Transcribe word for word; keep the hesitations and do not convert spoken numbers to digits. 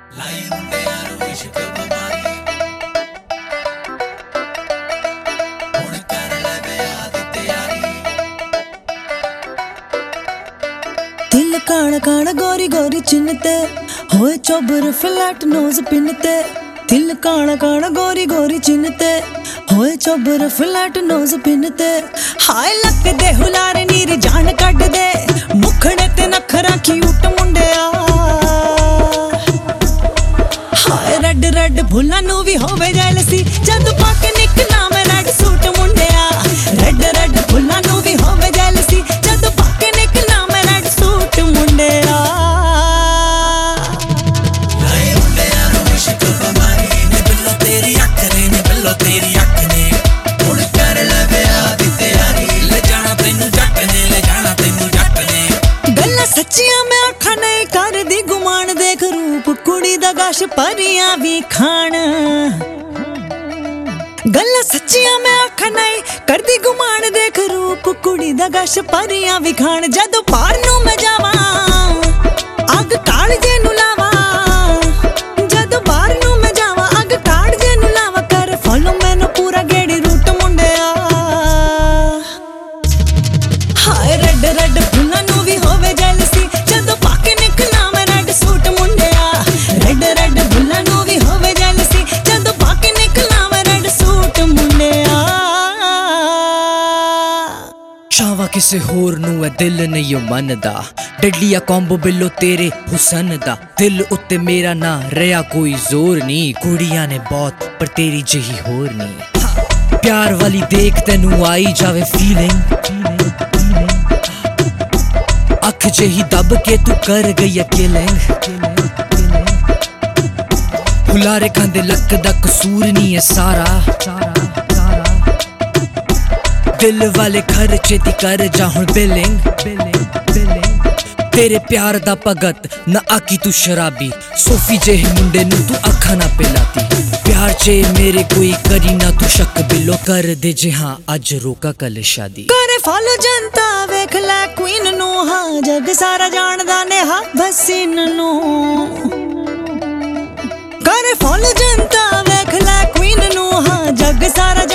दिल काला काला गोरी गोरी चिन्हते होए चोबर फ्लैट नोज पिनते दिल काला काला गोरी गोरी चिन्हते होए चोबर फ्लैट नोज पिनते हाय लक दे हुलारे नीर जान कट दे मुखड़े ते नखरा क्यूट मुंडिया हाय रेड रेड भुल्ला नू भी होवे जेलसी जद पाके निकना मैं रेड सूट मुंडिया रेड रेड भुल्ला नू भी होवे जेलसी जद पाके निकना मैं रेड सूट मुंडिया लाए मुंडिया नु इश्क बमारी ने बिल्लो तेरी अख ने ने बिल्लो तेरी अख ने हुण कर ले ब्याह दी तैयारी ले जाना तैनू जट ने ले जाना तैनू जट ने गल्लां सच्चियां मैं आखा नहीं कर दी गुमान देख रूप कुड़ी दा गश परियां भी खान गल्लां सच्चियां मैं आखा नहीं कर दी गुमान देख रूप कुड़ी दा गश परियां भी खान जदों पार नू मैं जावां अग काल जे नू लावां जदों बाहर नू मैं जावां अग काल जे नू लावां कर फॉलो मैनू पूरा गेड़ी रूट मुंडिया हाय रेड रेड फुल्लां नू भी होवे जेलसी जदों पाके निकला मैं रेड सूट मुंडिया रेड रेड फुल्लां नू भी होवे जेलसी जदों पाके निकला मैं रेड सूट मुंडिया चावा किसे होर नू है दिल नहीं ओ मन दा डडलिया कॉम्बो बिल्लो तेरे हुसन दा दिल उत्ते मेरा ना रहा कोई जोर नी कुड़ियां ने बहुत पर तेरी जही होर नी प्यार वाली देख तेनू आई जावे फीलिंग अख जही दब के तू कर गई किलिंग हुलारे खांदे लक दा कसूर नी है सारा दिल वाले खर्चे दी कर जा हुण बिलिंग तेरे प्यार दा भगत ना आकी तू शराबी सोफी जेहे मुंडे नू तू अखा ना पिलाती प्यार चे मेरे कोई करी ना तू शक बिलो कर दे जे हाँ अज रोका कल शादी करे फॉलो जनता वेख लै क्वीन नू हाँ जग सारा जानदा ने हा भसीन नू करे फॉलो जनता वेख लै क्वीन नू हाँ जग सारा